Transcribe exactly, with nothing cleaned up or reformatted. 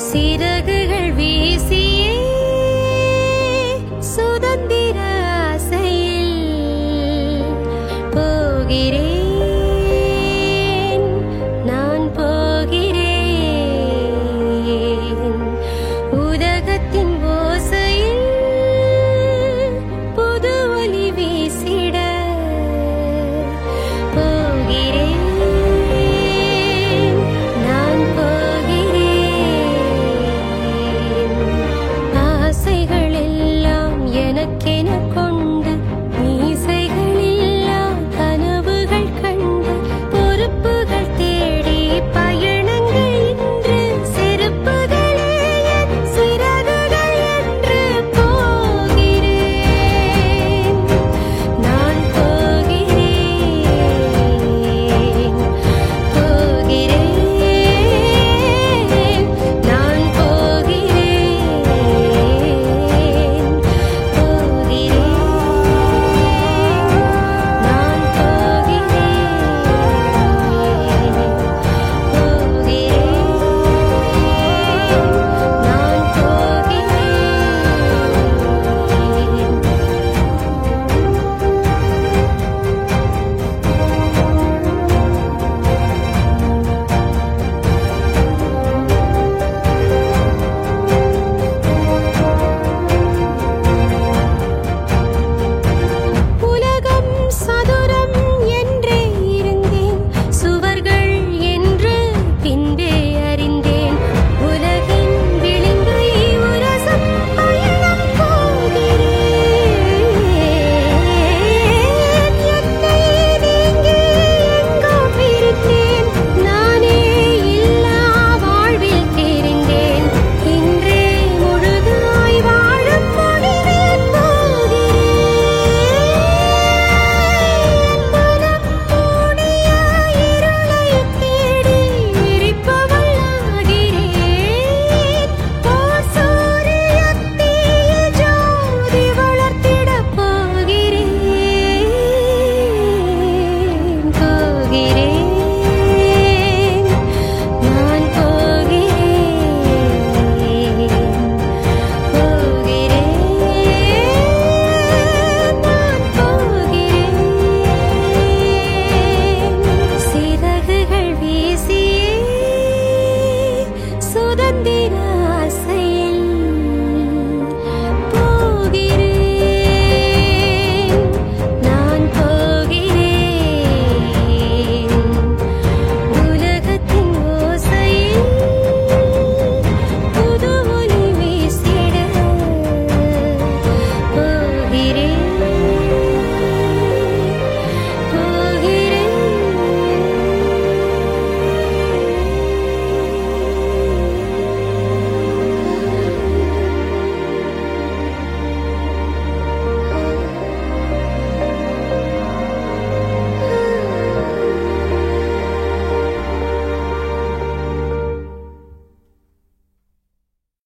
சிறகுகள் வீசியே சுதந்திர ஆசையில் போகிறேன், நான் போகிறேன். உதகத்தின் ஓசையில் புது ஒலி வீசிட போகிறேன், நான் போகிறேன். ஆசைகள் எல்லாம் எனக்கென கொண்டு, மீசைகள் எல்லாம் கனவுகள் கண்டு, பொறுப்புகள் தேடி பயணங்கள் இன்று செருப்புகளே என் சிறகுகள் என்று போகிறேன், நான் போகிறேன், போகிறேன், நான் போகிறேன், உலகம் சதுரம் என்றே இருந்தேன், சுவர்கள் என்று பின்பே அறிந்தேன். உலகின் விளிம்பை உரசும் பயணம் போகிறேன். என்னை நீங்கி எங்கோ பிரித்தேன், நானே இல்லா வாழ்வில் தெரிந்தேன். இன்றே முழுதாய் வாழும் முடிவில் போகிறேன். மனம் மூடிய இருளை தேடி விரிப்பவள் ஆகிறேன். ஓர் சூரியத்தீயில் ஜோதி வளர்த்திடப் போகிறேன், போகிறேன், நான் போகிறேன், போகிறேன், நான் போகிறேன். சிறகுகள் வீசியே சுதந்திர